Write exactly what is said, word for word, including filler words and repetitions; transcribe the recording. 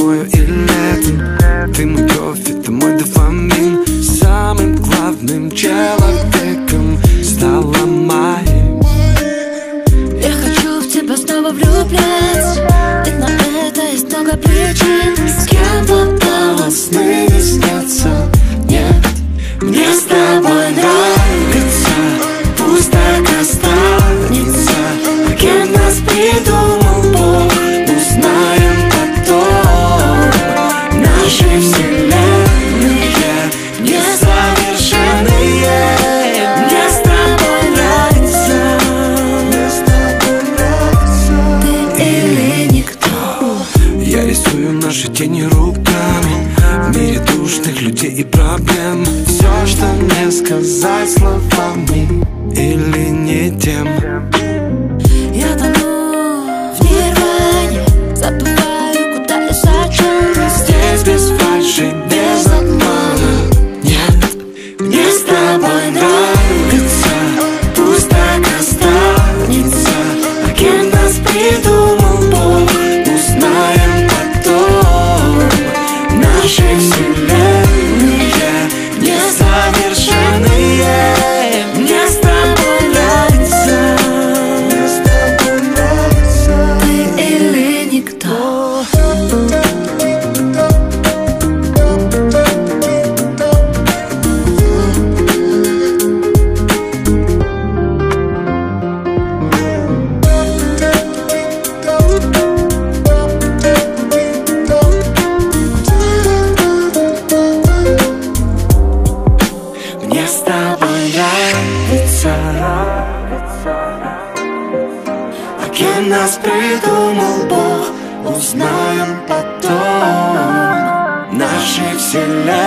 зимою и летом. Ты мой кофе, ты мой дофамин. Самым главным человеком стала моим. Я хочу в тебя снова влюбляться, ведь на это есть много причин. С кем попало, сны не снятся. Нет, мне с тобой нравится. Пусть так останется. Кем нас придумал Бог, узнаем потом. Наши вселенные несовершенные. Мне с тобой нравится. Мне с тобой нравится. Ты или никто. Я рисую наши тени руками в мире душных людей и проблем. Все, что мне сказать словами или не тем. Я тону в нирване, забываю, куда и зачем. Здесь без фальши, без обмана. Нет, мне с тобой нравится. Пусть так останется. А кем нас придумал Бог, узнаем потом. Наши вселенные несовершенные. Мне с тобой нравится. Мне с тобой нравится. Ты или никто. Мне с тобой нравится. А кем нас придумал Бог, узнаем потом. Наши вселенные